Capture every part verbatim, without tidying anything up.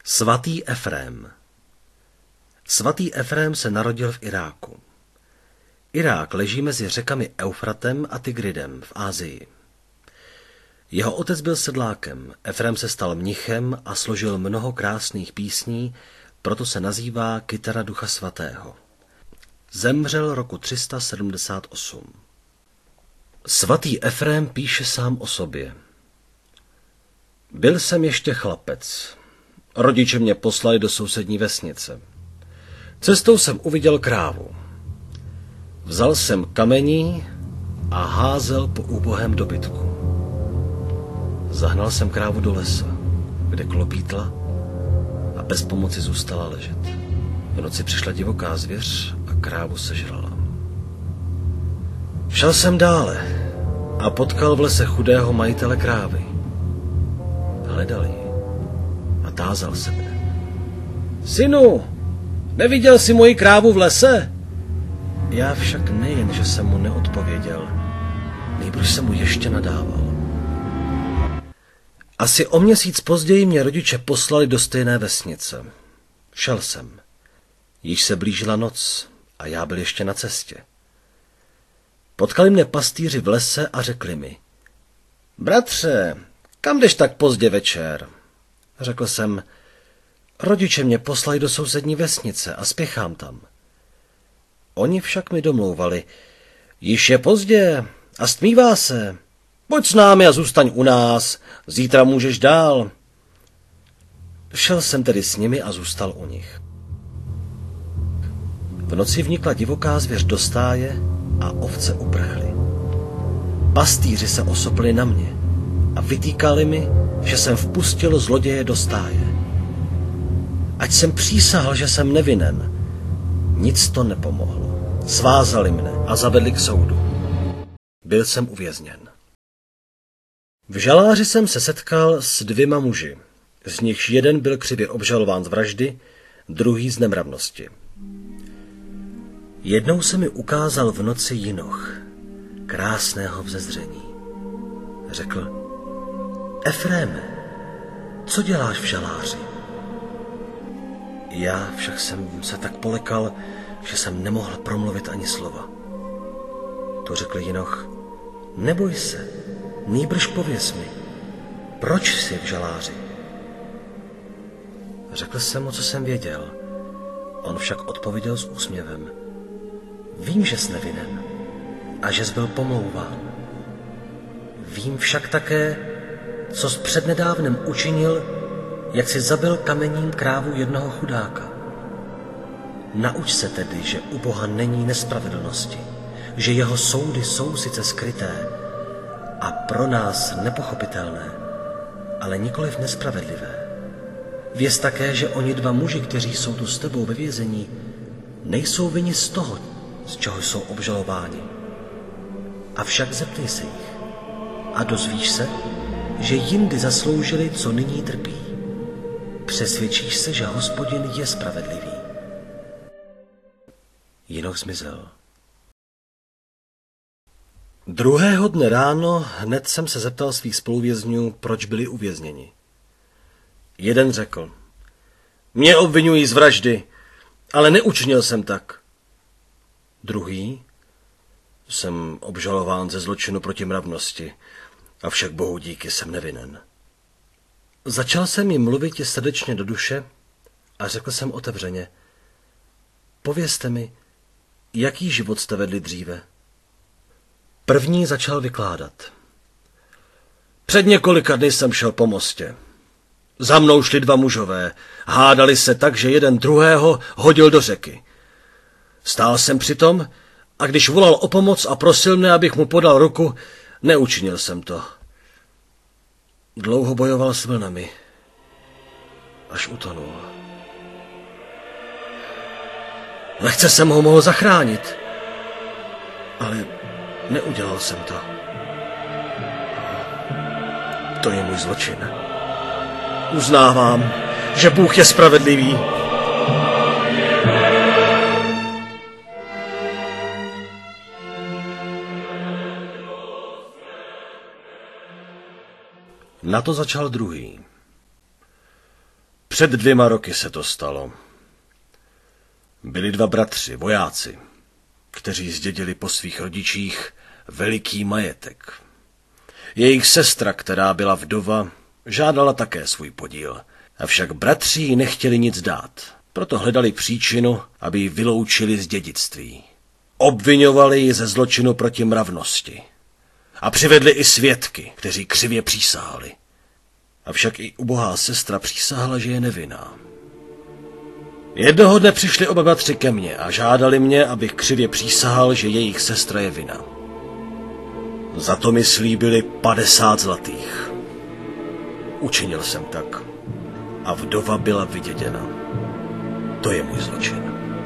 Svatý Efrém. Svatý Efrém se narodil v Iráku. Irák leží mezi řekami Eufratem a Tigridem v Asii. Jeho otec byl sedlákem, Efrém se stal mnichem a složil mnoho krásných písní, proto se nazývá Kytara Ducha Svatého. Zemřel roku tři sta sedmdesát osm. Svatý Efrém píše sám o sobě. Byl jsem ještě chlapec. Rodiče mě poslali do sousední vesnice. Cestou jsem uviděl krávu. Vzal jsem kamení a házel po úbohém dobytku. Zahnal jsem krávu do lesa, kde klopítla a bez pomoci zůstala ležet. V noci přišla divoká zvěř a krávu sežrala. Šel jsem dále a potkal v lese chudého majitele krávy. Hledal ji a tázal se mne. Synu, neviděl jsi moji krávu v lese? Já však nejen, že jsem mu neodpověděl, nejbrž jsem mu ještě nadával. Asi o měsíc později mě rodiče poslali do stejné vesnice. Šel jsem. Již se blížila noc a já byl ještě na cestě. Potkali mne pastýři v lese a řekli mi. Bratře, kam jdeš tak pozdě večer? Řekl jsem, rodiče mě poslali do sousední vesnice a spěchám tam. Oni však mi domlouvali, již je pozdě a stmívá se. Pojď s námi a zůstaň u nás, zítra můžeš dál. Šel jsem tedy s nimi a zůstal u nich. V noci vnikla divoká zvěř do stáje a ovce uprchly. Pastýři se osopili na mě a vytýkali mi, že jsem vpustil zloděje do stáje. Ať jsem přísahal, že jsem nevinen, nic to nepomohlo. Svázali mne a zavedli k soudu. Byl jsem uvězněn. V žaláři jsem se setkal s dvěma muži. Z nichž jeden byl křivě obžalován z vraždy, druhý z nemravnosti. Jednou se mi ukázal v noci jinoch, krásného vzezření. Řekl, Efréme, co děláš v žaláři? Já však jsem se tak polekal, že jsem nemohl promluvit ani slova. To řekl jinoch, neboj se, nýbrž pověz mi, proč jsi v žaláři? Řekl jsem mu, co jsem věděl. On však odpověděl s úsměvem. Vím, že jsi nevinen a že jsi byl pomlouván. Vím však také, co jsi přednedávnem učinil, jak jsi zabil kamením krávu jednoho chudáka. Nauč se tedy, že u Boha není nespravedlnosti, že jeho soudy jsou sice skryté a pro nás nepochopitelné, ale nikoliv nespravedlivé. Věz také, že oni dva muži, kteří jsou tu s tebou ve vězení, nejsou vinni z toho, z čeho jsou obžalováni. Avšak zeptej se jich a dozvíš se, že jindy zasloužili, co nyní trpí. Přesvědčíš se, že Hospodin je spravedlivý. Jinoch zmizel. Druhého dne ráno hned jsem se zeptal svých spoluvězňů, proč byli uvězněni. Jeden řekl, mě obvinují z vraždy, ale neučinil jsem tak. Druhý, jsem obžalován ze zločinu proti mravnosti, avšak Bohu díky jsem nevinen. Začal jsem jim mluvit je srdečně do duše a řekl jsem otevřeně, povězte mi, jaký život jste vedli dříve. První začal vykládat. Před několika dny jsem šel po mostě. Za mnou šli dva mužové, hádali se tak, že jeden druhého hodil do řeky. Stál jsem přitom a když volal o pomoc a prosil mne, abych mu podal ruku, neučinil jsem to. Dlouho bojoval s vlnami, až utonul. Lehce jsem ho mohl zachránit, ale neudělal jsem to. To je můj zločin. Uznávám, že Bůh je spravedlivý. Na to začal druhý. Před dvěma roky se to stalo. Byli dva bratři, vojáci, kteří zdědili po svých rodičích veliký majetek. Jejich sestra, která byla vdova, žádala také svůj podíl. Avšak bratři jí nechtěli nic dát, proto hledali příčinu, aby ji vyloučili z dědictví. Obviňovali ji ze zločinu proti mravnosti a přivedli i svědky, kteří křivě přísahali. Avšak i ubohá sestra přísahala, že je nevinná. Jednoho dne přišli oba bratři ke mně a žádali mě, abych křivě přísahal, že jejich sestra je vinna. Za to mi slíbili padesát zlatých. Učinil jsem tak a vdova byla vyděděna. To je můj zločin.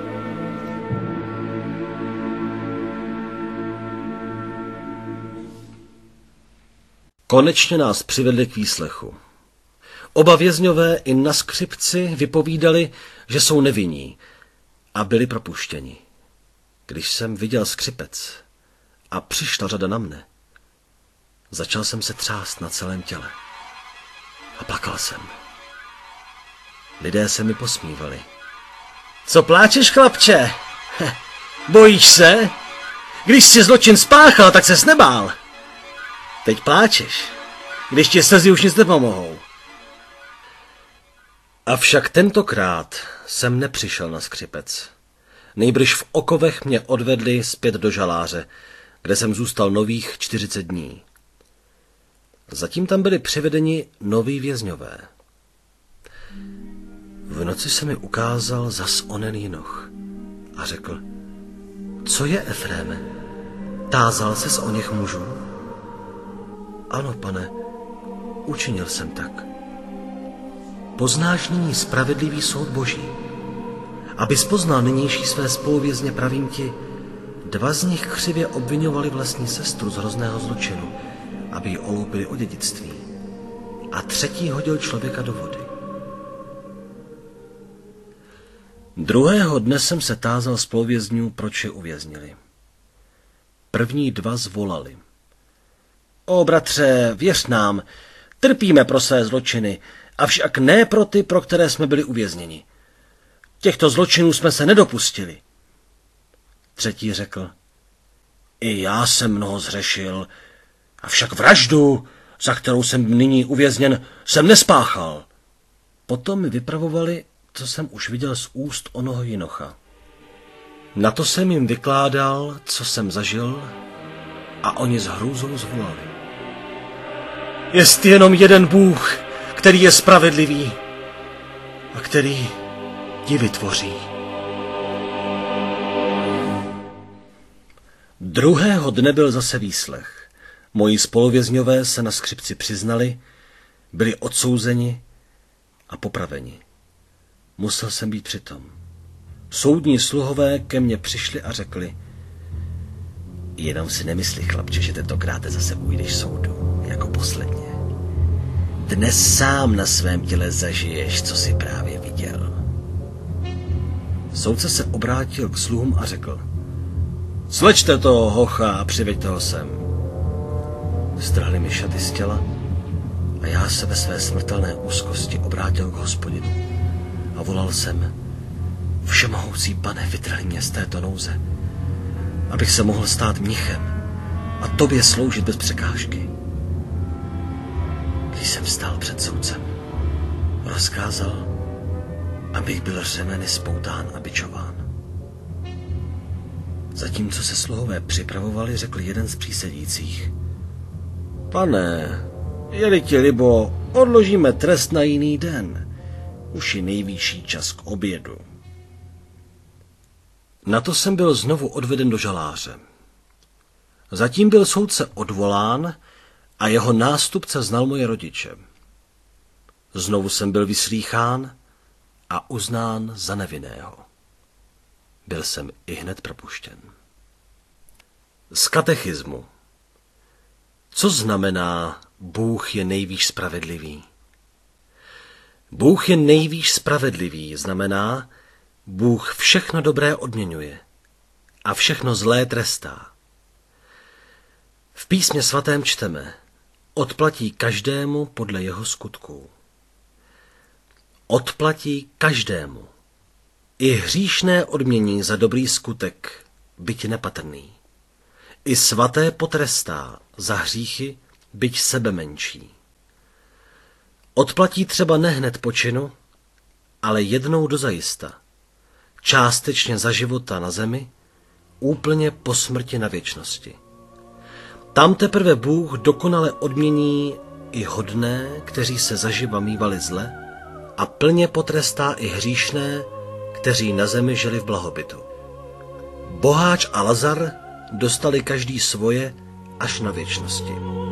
Konečně nás přivedli k výslechu. Oba vězňové i na skřipci vypovídali, že jsou nevinní a byli propuštěni. Když jsem viděl skřipec a přišla řada na mne, začal jsem se třást na celém těle a plakal jsem. Lidé se mi posmívali. Co pláčeš, chlapče? Bojíš se? Když jsi zločin spáchal, tak ses nebál. Teď pláčeš, když ti slzy už nic nepomohou. Avšak tentokrát jsem nepřišel na skřipec. Nejbrž v okovech mě odvedli zpět do žaláře, kde jsem zůstal nových čtyřicet dní. Zatím tam byli přivedeni noví vězňové. V noci se mi ukázal zas onen jinoch a řekl: Co je, Efréme? Tázal ses o něch mužů? Ano, pane, učinil jsem tak. Poznáš nyní spravedlivý soud Boží. Abys poznal nynější své spoluvězně, pravím ti, dva z nich křivě obviňovali vlastní sestru z hrozného zločinu, aby ji oloupili o dědictví. A třetí hodil člověka do vody. Druhého dne jsem se tázal spoluvězňů, proč je uvěznili. První dva zvolali: O bratře, věř nám, trpíme pro své zločiny, avšak ne pro ty, pro které jsme byli uvězněni. Těchto zločinů jsme se nedopustili. Třetí řekl: I já jsem mnoho zřešil, avšak vraždu, za kterou jsem nyní uvězněn, jsem nespáchal. Potom mi vypravovali, co jsem už viděl z úst onoho jinocha. Na to jsem jim vykládal, co jsem zažil, a oni s hrůzou zvolali: Jest jenom jeden Bůh, který je spravedlivý a který divy tvoří. Druhého dne byl zase výslech. Moji spoluvězňové se na skřipci přiznali, byli odsouzeni a popraveni. Musel jsem být přitom. Soudní sluhové ke mně přišli a řekli: Jenom si nemyslí, chlapče, že tentokrát zase ujdeš soudu, jako posledně. Dnes sám na svém těle zažiješ, co jsi právě viděl. Soudce se obrátil k sluhům a řekl: Slečte toho hocha a přiveďte ho sem. Strhli mi šaty z těla a já se ve své smrtelné úzkosti obrátil k Hospodinu a volal jsem: Všemohoucí Pane, vytrhli mě z této nouze, abych se mohl stát mnichem a tobě sloužit bez překážky. Když jsem stál před soudcem, rozkázal, abych byl řemeny spoután a bičován. Zatímco se sluhové připravovali, řekl jeden z přísedících: Pane, je-li ti libo, odložíme trest na jiný den. Už je nejvyšší čas k obědu. Na to jsem byl znovu odveden do žaláře. Zatím byl soudce odvolán a jeho nástupce znal moje rodiče. Znovu jsem byl vyslýchán a uznán za nevinného. Byl jsem ihned propuštěn. Z katechismu. Co znamená Bůh je nejvýš spravedlivý? Bůh je nejvýš spravedlivý znamená, Bůh všechno dobré odměňuje a všechno zlé trestá. V písmě svatém čteme: Odplatí každému podle jeho skutků. odplatí každému. I hříšné odmění za dobrý skutek, byť nepatrný. I svaté potrestá za hříchy, byť sebemenší. Odplatí třeba ne hned po činu, ale jednou dozajista, částečně za života na zemi, úplně po smrti na věčnosti. Tam teprve Bůh dokonale odmění i hodné, kteří se zaživa mívali zle, a plně potrestá i hříšné, kteří na zemi žili v blahobytu. Boháč a Lazar dostali každý svoje až na věčnosti.